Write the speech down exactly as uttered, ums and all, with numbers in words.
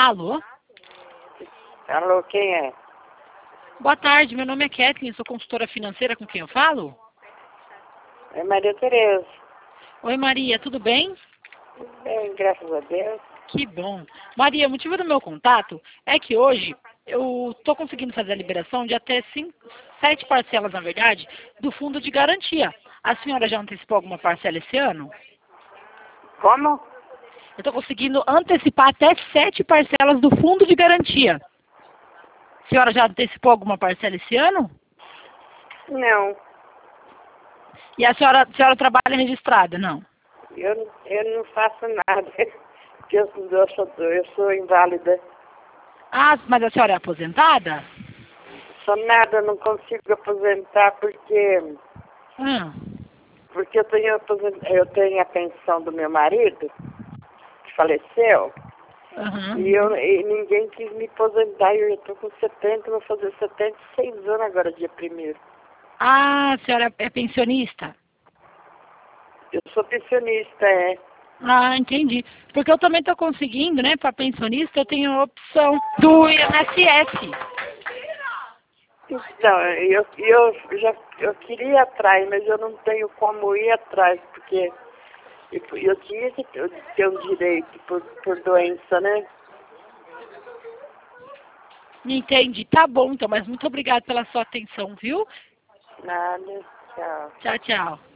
Alô? Alô, quem é? Boa tarde, meu nome é Kathleen, sou consultora financeira, com quem eu falo? É Maria Tereza. Oi Maria, tudo bem? Bem, graças a Deus. Que bom. Maria, o motivo do meu contato é que hoje eu estou conseguindo fazer a liberação de até cinco, sete parcelas, na verdade, do fundo de garantia. A senhora já antecipou alguma parcela esse ano? Como? Eu estou conseguindo antecipar até sete parcelas do fundo de garantia. A senhora já antecipou alguma parcela esse ano? Não, E a senhora, a senhora trabalha registrada, não? eu, eu não faço nada. Porque eu, eu, sou, eu sou inválida. Ah, mas a senhora é aposentada? Sou nada, não consigo aposentar porque, Hum. porque eu, tenho, aposen- eu tenho a pensão do meu marido, que faleceu, Uhum. e, eu, e ninguém quis me aposentar. Eu estou com setenta, vou fazer setenta e seis anos agora, dia primeiro. Ah, a senhora é pensionista? Eu sou pensionista, é. Ah, entendi. Porque eu também estou conseguindo, né, para pensionista, eu tenho a opção do I N S S. Então, eu, eu já eu queria ir atrás, mas eu não tenho como ir atrás, porque eu, eu tinha que ter ter um direito por, por doença, né? Entendi. Tá bom, então, mas muito obrigada pela sua atenção, viu? Nada, tchau. Tchau, tchau.